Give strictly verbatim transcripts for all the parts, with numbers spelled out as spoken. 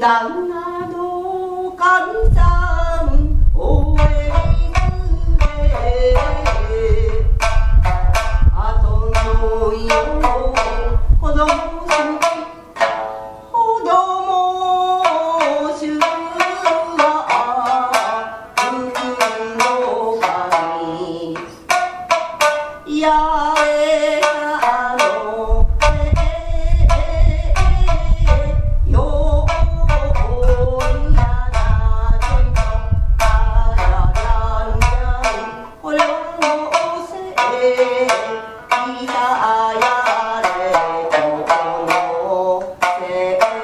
旦那の神さん応援すれ後のよ子供好き子供主は運の神やれたのよいやなちょいとあららんじゃいこれのせいいたやれこのせい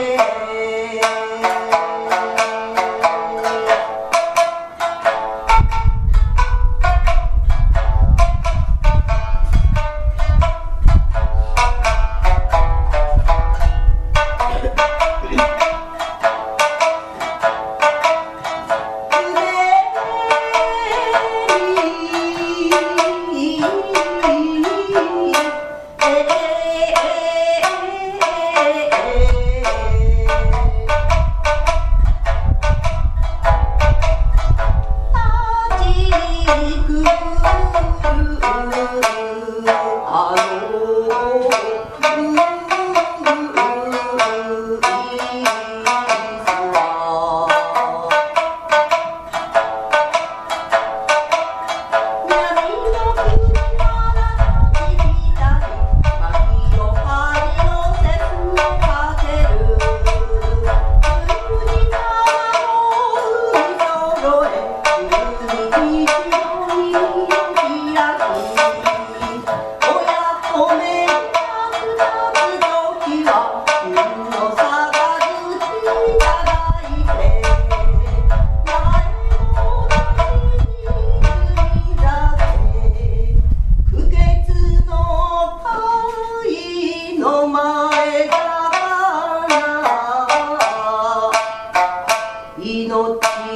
命を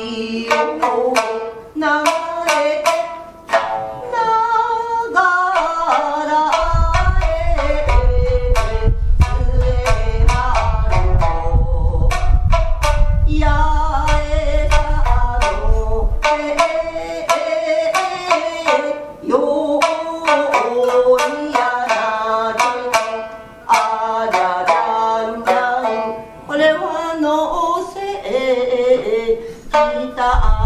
流れながらへ末春の八重さのよいやなちょいあじゃじゃんじゃんこれはのせいきた